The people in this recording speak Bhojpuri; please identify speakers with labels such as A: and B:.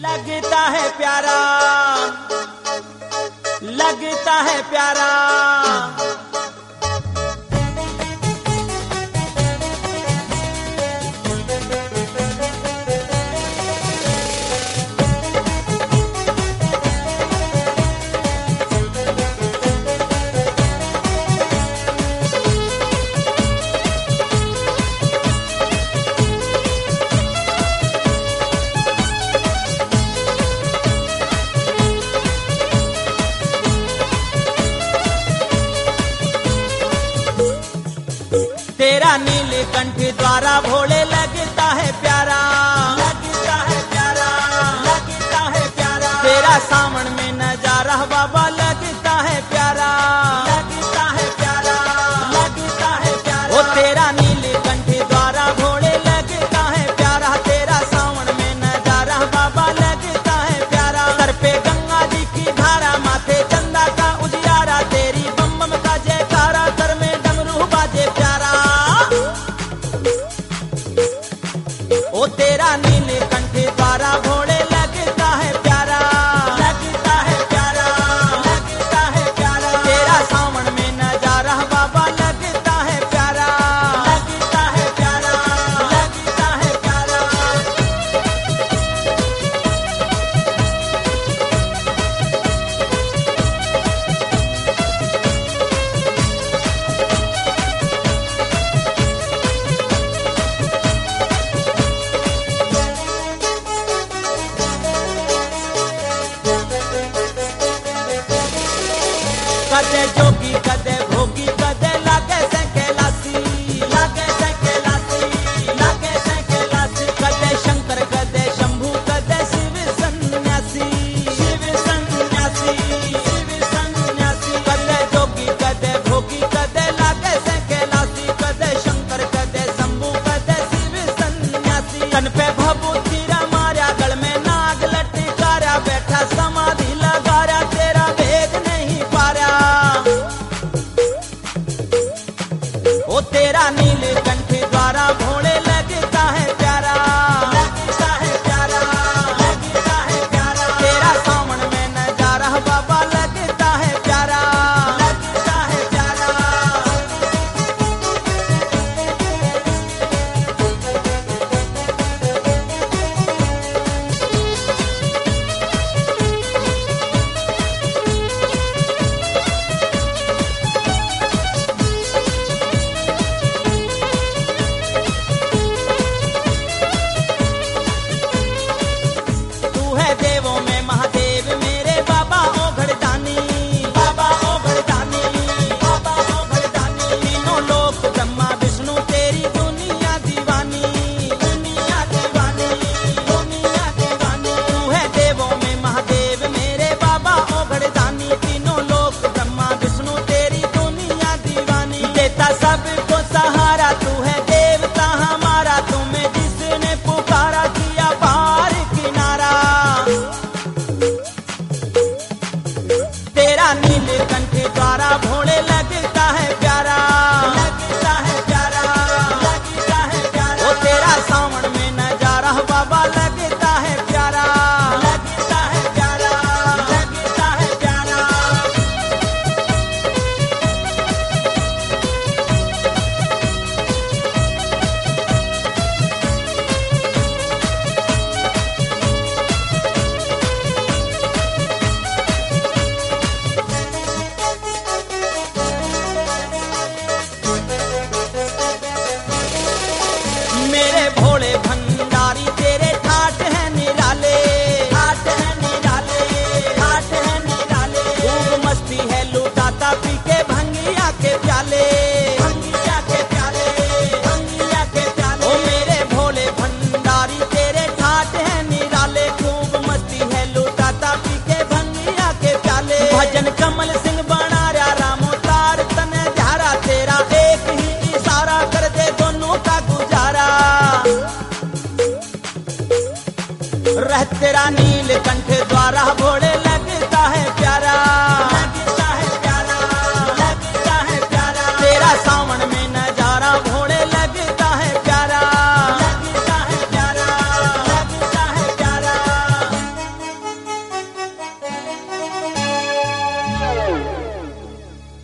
A: लगता है प्यारा, लगता है प्यारा। तेरा नीलकंठ द्वारा भोले लगता है प्यारा, लगता है प्यारा, लगता है प्यारा। तेरा सावन में नजारा बाबा लगता है प्यारा, लगता है प्यारा, लगता है प्यारा। ओ तेरा नीलकंठ द्वारा भोले लगता है प्यारा, तेरा सावन में नजारा बाबा लगता है प्यारा। सर पे गंगा जी की धारा, माथे चंदा का उजियारा, तेरी बम बम का जयकारा, सर में डमरू बाजे प्यारा। ओ तेरा नीलकंठ द्वारा भोले लगता है प्यारा, लगता है प्यारा, लगता है प्यारा। तेरा सावन में नजारा बाबा लगता है प्यारा, लगता है प्यारा, लगता है प्यारा। कदे जोगी कदे भोगी कदे लागे से कैलासी, लागे से कैलासी, लागे से कैलासी। कदे शंकर कदे शंभू कदे शिव सन्यासी, शिव सन्यासी, शिव सन्यासी। कदे जोगी कदे भोगी कदे लागे से कैलासी, कदे शंकर कदे शंभू कदे शिव सन्यासी। तन पे भभूति मारा, गल में नाग लटकारा, बैठा समाधि लगारा, तेरा भेद नहीं पारा। ओ तेरा नीलकंठ द्वारा भोले लगता है प्यारा, लगता है प्यारा, लगता है प्यारा। तेरा सावन में नजारा बाबा लगता है प्यारा, लगता है प्यारा। तू है देवों में महादेव मेरे बाबा ओघड़दानी, बाबा ओघड़दानी, बाबा ओघड़दानी। तीनों लोक ब्रह्मा विष्णु तेरी दुनिया दीवानी, दुनिया दीवानी, दुनिया दीवानी। तू है देवों में महादेव मेरे बाबा ओघड़दानी, तीनों लोक ब्रह्मा विष्णु तेरी दुनिया दीवानी। देता सबको सहारा, तू है देवता हमारा, तुम्हें जिसने पुकारा किया पार किनारा। तेरा नीलकंठ द्वारा भोले लगता है प्यारा, लगता है प्यारा, लगता है प्यारा। ओ तेरा सावन में नजारा बाबा लगता है प्यारा, लगता है प्यारा, लगता है प्यारा। मेरे भोले भंडारी तेरे ठाट है निराले, ठाट है निराले, ठाट है निराले। खूब मस्ती है लुटाता पी के भंगिया के प्याले, भंगिया के प्याले, भंगिया के प्याले। ओ मेरे भोले भंडारी तेरे ठाट है निराले, खूब मस्ती है लुटाता पी के भंगिया के प्याले। भजन कमल सिंह बनारा, रामो तार तने ध्यारा, तेरा एक ही इशारा कर दे दोनों का गुजारा। रह तेरा नीलकंठ